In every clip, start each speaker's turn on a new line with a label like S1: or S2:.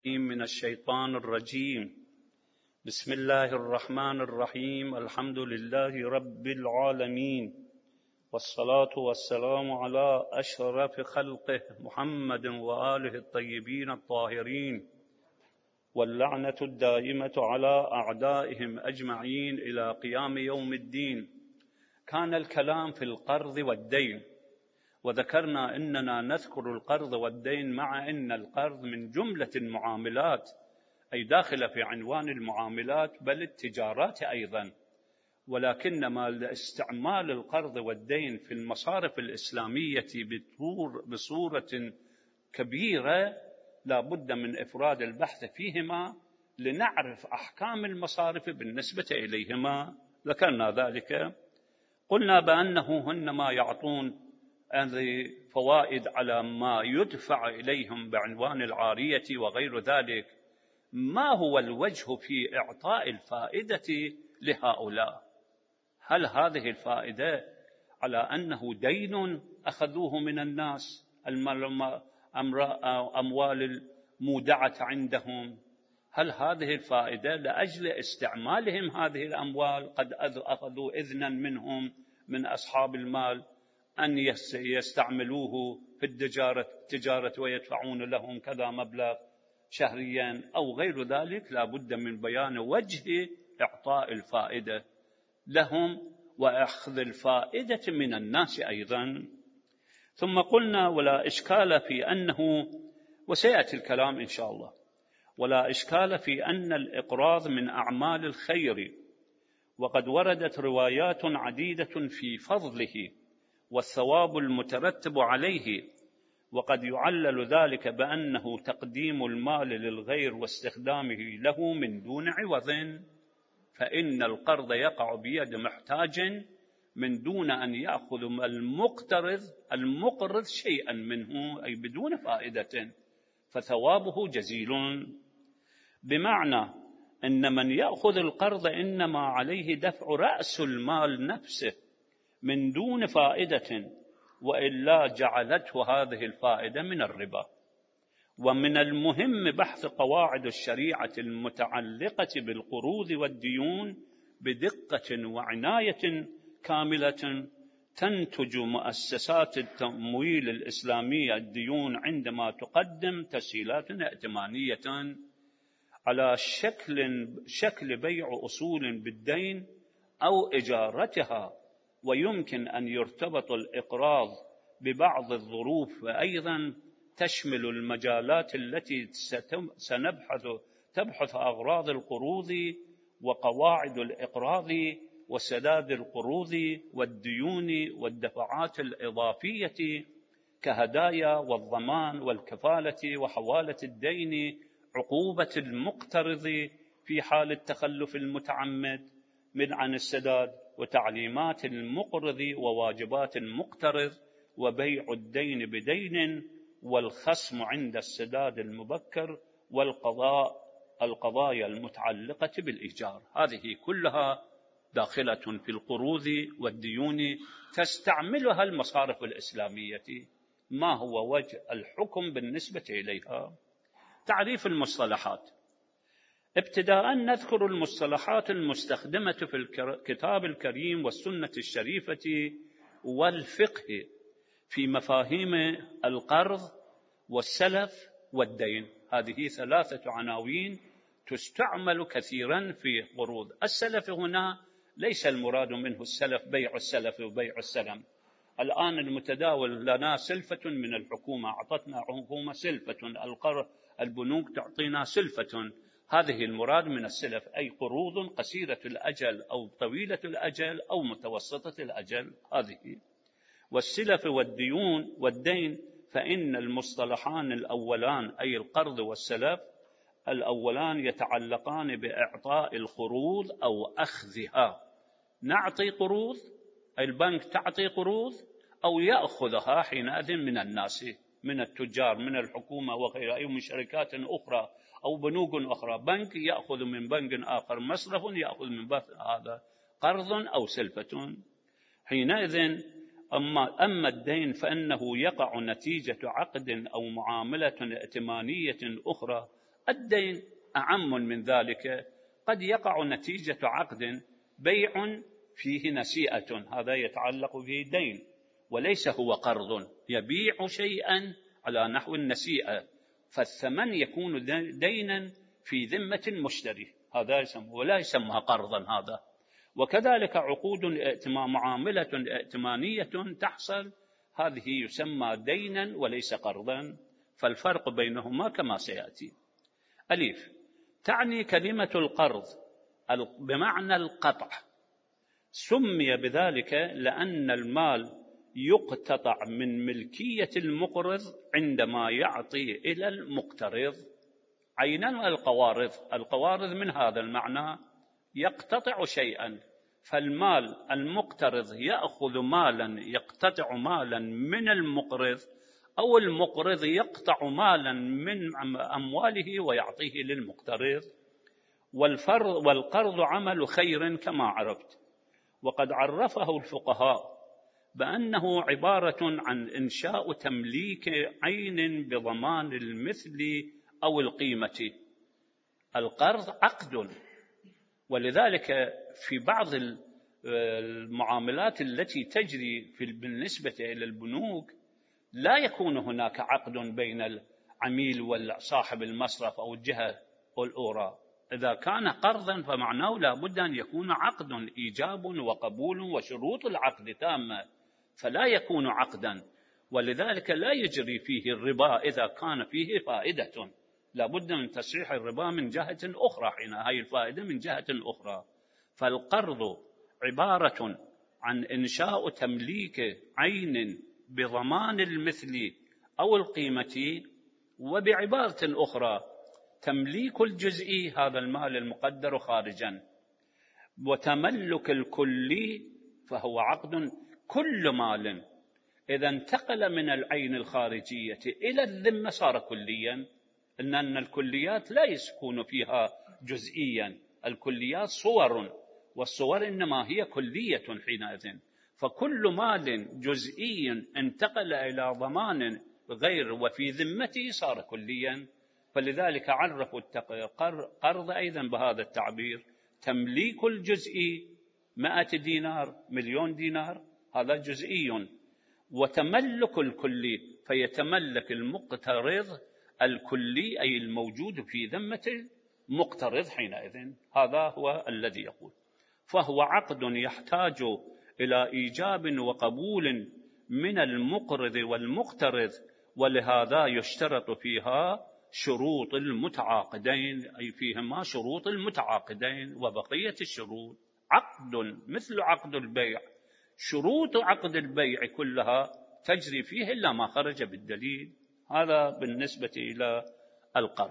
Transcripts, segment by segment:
S1: من الشيطان الرجيم. بسم الله الرحمن الرحيم. الحمد لله رب العالمين، والصلاة والسلام على أشرف خلقه محمد وآله الطيبين الطاهرين، واللعنة الدائمة على أعدائهم أجمعين إلى قيام يوم الدين. كان الكلام في القرض والدين، وذكرنا أننا نذكر القرض والدين مع أن القرض من جملة المعاملات، أي داخل في عنوان المعاملات بل التجارات أيضا، ولكنما استعمال القرض والدين في المصارف الإسلامية بصورة كبيرة لا بد من إفراد البحث فيهما لنعرف أحكام المصارف بالنسبة إليهما. ذكرنا ذلك، قلنا بأنه هنما يعطون هذه فوائد على ما يدفع إليهم بعنوان العارية وغير ذلك. ما هو الوجه في إعطاء الفائدة لهؤلاء؟ هل هذه الفائدة على أنه دين أخذوه من الناس، أموال المودعة عندهم؟ هل هذه الفائدة لأجل استعمالهم هذه الأموال قد أخذوا إذنا منهم من أصحاب المال أن يستعملوه في التجارة ويدفعون لهم كذا مبلغ شهريا أو غير ذلك؟ لا بد من بيان وجه إعطاء الفائدة لهم وأخذ الفائدة من الناس أيضا. ثم قلنا ولا إشكال في أنه، وسيأتي الكلام إن شاء الله، ولا إشكال في أن الإقراض من أعمال الخير، وقد وردت روايات عديدة في فضله والثواب المترتب عليه، وقد يعلل ذلك بأنه تقديم المال للغير واستخدامه له من دون عوض، فإن القرض يقع بيد محتاج من دون أن يأخذ المقرض شيئا منه، أي بدون فائدة، فثوابه جزيل. بمعنى أن من يأخذ القرض إنما عليه دفع رأس المال نفسه من دون فائدة، وإلا جعلته هذه الفائدة من الربا. ومن المهم بحث قواعد الشريعة المتعلقة بالقروض والديون بدقة وعناية كاملة، تنتج مؤسسات التمويل الإسلامية الديون عندما تقدم تسهيلات ائتمانية على شكل بيع أصول بالدين أو إجارتها، ويمكن أن يرتبط الإقراض ببعض الظروف، وأيضا تشمل المجالات التي تبحث أغراض القروض وقواعد الإقراض وسداد القروض والديون والدفعات الإضافية كهدايا والضمان والكفالة وحوالة الدين، عقوبة المقترض في حال التخلف المتعمد عن السداد، وتعليمات المقرض وواجبات المقترض، وبيع الدين بدين، والخصم عند السداد المبكر، والقضايا المتعلقة بالإيجار. هذه كلها داخلة في القروض والديون تستعملها المصارف الإسلامية. ما هو وجه الحكم بالنسبة إليها؟ تعريف المصطلحات. ابتداء نذكر المصطلحات المستخدمة في الكتاب الكريم والسنة الشريفة والفقه في مفاهيم القرض والسلف والدين. هذه ثلاثة عناوين تستعمل كثيرا في قروض. السلف هنا ليس المراد منه السلف بيع السلف وبيع السلم. الآن المتداول لنا سلفة من الحكومة، أعطتنا حكومة سلفة، البنوك تعطينا سلفة. هذه المراد من السلف، أي قروض قصيرة الأجل أو طويلة الأجل أو متوسطة الأجل. هذه. والسلف والديون والدين، فإن المصطلحان الأولان أي القرض والسلف الأولان يتعلقان بإعطاء القروض أو أخذها. نعطي قروض، البنك تعطي قروض أو يأخذها حينئذ من الناس، من التجار، من الحكومة وغيرها، أو من شركات أخرى أو بنوك أخرى. بنك يأخذ من بنك آخر، مصرف يأخذ من بنك، هذا قرض أو سلفة. حينئذ أما الدين فإنه يقع نتيجة عقد أو معاملة ائتمانية أخرى الدين أعم من ذلك، قد يقع نتيجة عقد بيع فيه نسيئة، هذا يتعلق به دين وليس هو قرض، يبيع شيئا على نحو النسيئة، فالثمن يكون دينا في ذمة المشتري، هذا يسمى ولا يسمى قرضا هذا. وكذلك عقود معاملة ائتمانية تحصل، هذه يسمى دينا وليس قرضا، فالفرق بينهما كما سيأتي. ألف، تعني كلمة القرض بمعنى القطع، سمي بذلك لأن المال يقتطع من ملكية المقرض عندما يعطي إلى المقترض. عينا القوارض من هذا المعنى يقتطع شيئا، فالمال المقترض يأخذ مالا يقتطع مالا من المقرض، أو المقرض يقطع مالا من أمواله ويعطيه للمقترض. والقرض عمل خير كما عرفت، وقد عرفه الفقهاء بأنه عبارة عن إنشاء تمليك عين بضمان المثل أو القيمة. القرض عقد، ولذلك في بعض المعاملات التي تجري بالنسبة إلى البنوك لا يكون هناك عقد بين العميل وصاحب المصرف أو الجهة الأخرى. إذا كان قرضا فمعناه لا بد أن يكون عقد، إيجاب وقبول وشروط العقد تامة، فلا يكون عقدا. ولذلك لا يجري فيه الربا إذا كان فيه فائدة، لا بد من تصحيح الربا من جهة أخرى، حين هاي الفائدة من جهة أخرى. فالقرض عبارة عن إنشاء تمليك عين بضمان المثل أو القيمة، وبعبارة أخرى تمليك الجزئي، هذا المال المقدر خارجا، وتملك الكلي فهو عقد. كل مال إذا انتقل من العين الخارجية إلى الذمة صار كليا، أن الكليات لا يكون فيها جزئيا، الكليات صور، والصور إنما هي كلية حينئذ. فكل مال جزئي انتقل إلى ضمان غير وفي ذمته صار كليا. فلذلك عرفوا القرض أيضا بهذا التعبير، تمليك الجزئي 100 دينار 1,000,000 دينار هذا جزئي، وتملك الكلي فيتملك المقترض الكلي أي الموجود في ذمة المقترض حينئذ. هذا هو الذي يقول، فهو عقد يحتاج إلى إيجاب وقبول من المقرض والمقترض، ولهذا يشترط فيها شروط المتعاقدين، أي فيهما شروط المتعاقدين وبقية الشروط. عقد مثل عقد البيع، شروط عقد البيع كلها تجري فيه إلا ما خرج بالدليل. هذا بالنسبة إلى القرض.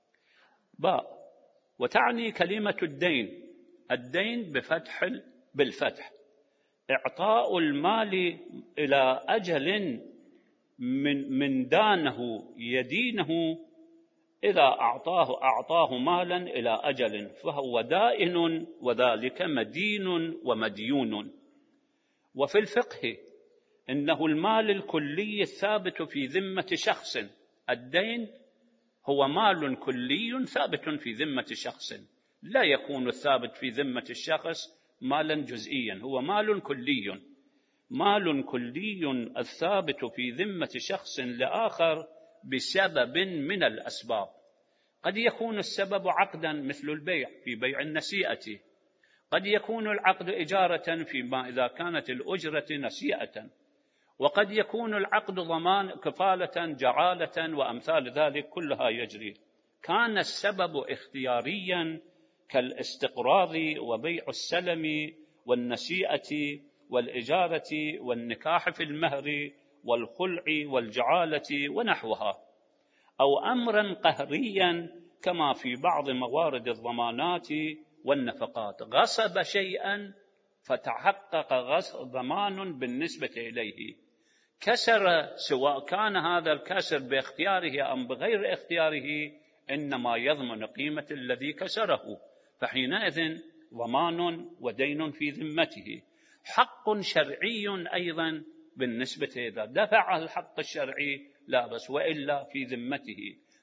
S1: وتعني كلمة الدين بالفتح إعطاء المال إلى أجل من دانه يدينه، إذا أعطاه مالا إلى أجل فهو دائن، وذلك مدين ومديون. وفي الفقه إنه المال الكلي الثابت في ذمة شخص، الدين هو مال كلي ثابت في ذمة شخص، لا يكون الثابت في ذمة الشخص مالا جزئيا، هو مال كلي، مال كلي الثابت في ذمة شخص لآخر بسبب من الأسباب. قد يكون السبب عقدا مثل البيع في بيع النسيئة، قد يكون العقد إجارة فيما إذا كانت الأجرة نسيئة، وقد يكون العقد ضمان كفالة جعالة وأمثال ذلك كلها يجري. كان السبب اختياريا كالاستقراض وبيع السلم والنسيئة والإجارة والنكاح في المهر والخلع والجعالة ونحوها، أو أمرا قهريا كما في بعض موارد الضمانات والنفقات، غصب شيئا فتحقق ضمان بالنسبة إليه، كسر، سواء كان هذا الكسر باختياره أم بغير اختياره إنما يضمن قيمة الذي كسره، فحينئذ ضمان ودين في ذمته. حق شرعي أيضا بالنسبة إذا دفع الحق الشرعي لا بس، وإلا في ذمته.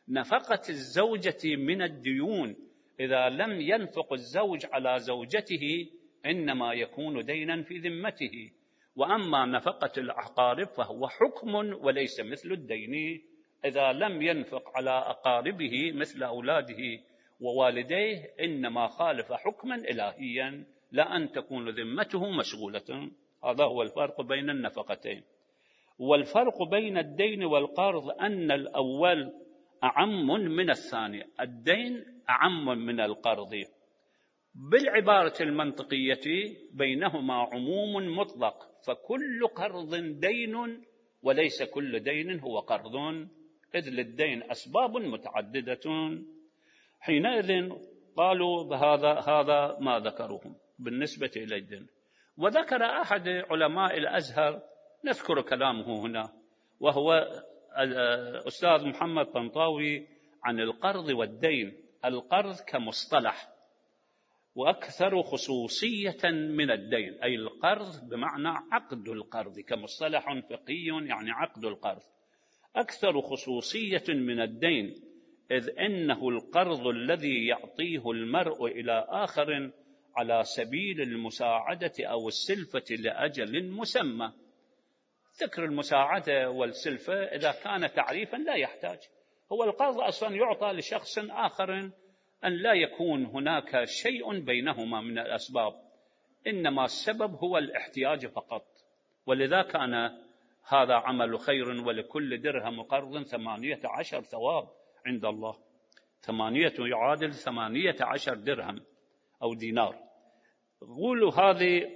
S1: نفقة الزوجة من الديون إذا لم ينفق الزوج على زوجته إنما يكون دينا في ذمته، وأما نفقة الأقارب فهو حكم وليس مثل الدين إذا لم ينفق على أقاربه مثل أولاده ووالديه، إنما خالف حكما إلهيا لا أن تكون ذمته مشغولة. هذا هو الفرق بين النفقتين. والفرق بين الدين والقرض أن الأول أعم من الثاني، الدين أعم من القرض. بالعبارة المنطقية بينهما عموم مطلق، فكل قرض دين وليس كل دين هو قرض، إذ للدين أسباب متعددة. حينئذ قالوا هذا ما ذكروهم بالنسبة إلى الدين. وذكر أحد علماء الأزهر نذكر كلامه هنا، وهو الأستاذ محمد طنطاوي، عن القرض والدين. القرض كمصطلح وأكثر خصوصية من الدين، أي القرض بمعنى عقد القرض كمصطلح فقهي، يعني عقد القرض أكثر خصوصية من الدين، إذ إنه القرض الذي يعطيه المرء إلى آخر على سبيل المساعدة أو السلفة لأجل مسمى. ذكر المساعدة والسلفة إذا كان تعريفا لا يحتاج، هو القرض أصلا يعطى لشخص آخر أن لا يكون هناك شيء بينهما من الأسباب، إنما السبب هو الاحتياج فقط. ولذا كان هذا عمل خير، ولكل درهم قرض 18 ثواب عند الله، 8 يعادل 18 درهم أو دينار. قولوا هذه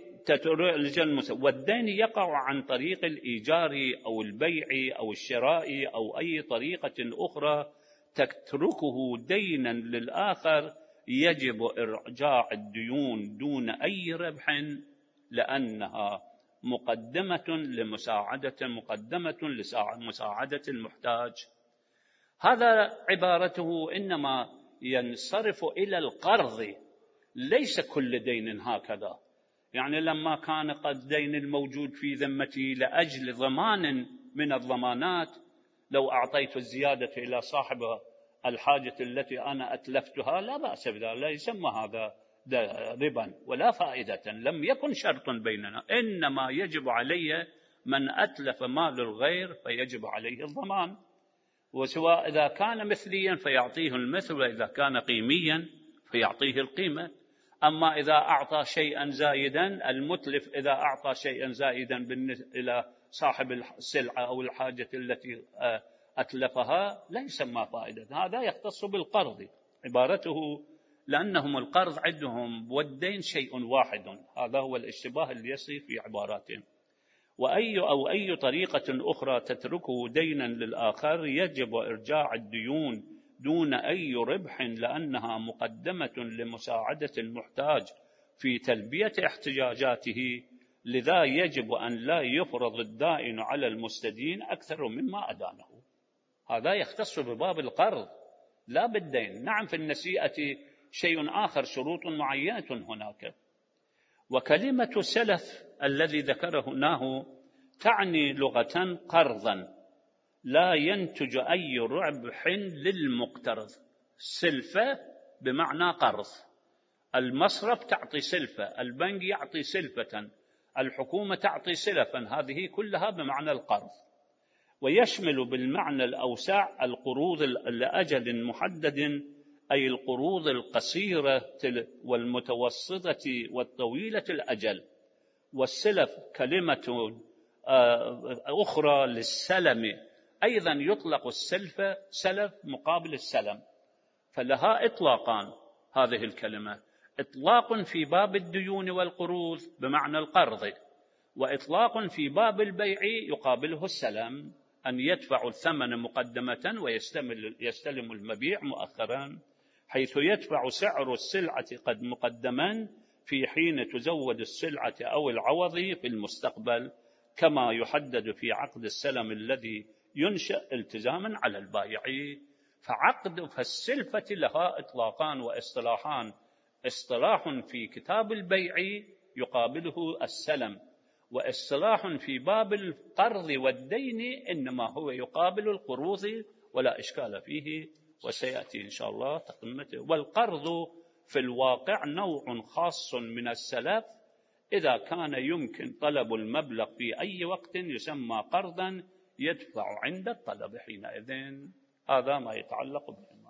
S1: والدين يقع عن طريق الإيجار أو البيع أو الشراء أو أي طريقة أخرى تتركه دينا للآخر، يجب إرجاع الديون دون أي ربح، لأنها مقدمة لمساعدة المحتاج. هذا عبارته إنما ينصرف إلى القرض، ليس كل دين هكذا. يعني لما كان قد دين الموجود في ذمتي لأجل ضمان من الضمانات، لو أعطيت الزيادة إلى صاحب الحاجة التي أنا أتلفتها لا بأس بذلك، لا يسمى هذا ربا ولا فائدة، لم يكن شرط بيننا، إنما يجب علي من أتلف مال الغير فيجب عليه الضمان، وسواء إذا كان مثليا فيعطيه المثل، وإذا كان قيميا فيعطيه القيمة. أما إذا أعطى شيئا زائدا، المتلف إذا أعطى شيئا زائدا إلى صاحب السلعة أو الحاجة التي أتلفها لا يسمى فائدة، هذا يختص بالقرض عبارته، لأنهم القرض عندهم والدين شيء واحد. هذا هو الاشتباه اللي يصير في عباراتهم. أي طريقة أخرى تتركه دينا للآخر يجب إرجاع الديون دون أي ربح، لأنها مقدمة لمساعدة المحتاج في تلبية احتياجاته، لذا يجب أن لا يفرض الدائن على المستدين أكثر مما أدانه. هذا يختص بباب القرض لا بالدين. نعم في النسيئة شيء آخر، شروط معينة هناك. وكلمة سلف الذي ذكرناه تعني لغة قرضا لا ينتج أي ربح للمقترض. سلفة بمعنى قرض، المصرف تعطي سلفة، البنك يعطي سلفة، الحكومة تعطي سلفا، هذه كلها بمعنى القرض. ويشمل بالمعنى الأوسع القروض لأجل محدد، أي القروض القصيرة والمتوسطة والطويلة الأجل. والسلف كلمة أخرى للسلم، أيضا يطلق السلف سلف مقابل السلم، فلها إطلاقان هذه الكلمة، إطلاق في باب الديون والقروض بمعنى القرض، وإطلاق في باب البيع يقابله السلم، أن يدفع الثمن مقدمة ويستلم المبيع مؤخرا، حيث يدفع سعر السلعة قد مقدما في حين تزود السلعة أو العوض في المستقبل، كما يحدد في عقد السلم الذي ينشأ التزاما على البائع. فالسلفة لها إطلاقان واصطلاحان، اصطلاح في كتاب البيع يقابله السلم، واصطلاح في باب القرض والدين إنما هو يقابل القروض، ولا إشكال فيه. وسيأتي إن شاء الله تقمته. والقرض في الواقع نوع خاص من السلف، إذا كان يمكن طلب المبلغ في أي وقت يسمى قرضا يدفع عند الطلب حينئذ. هذا ما يتعلق به.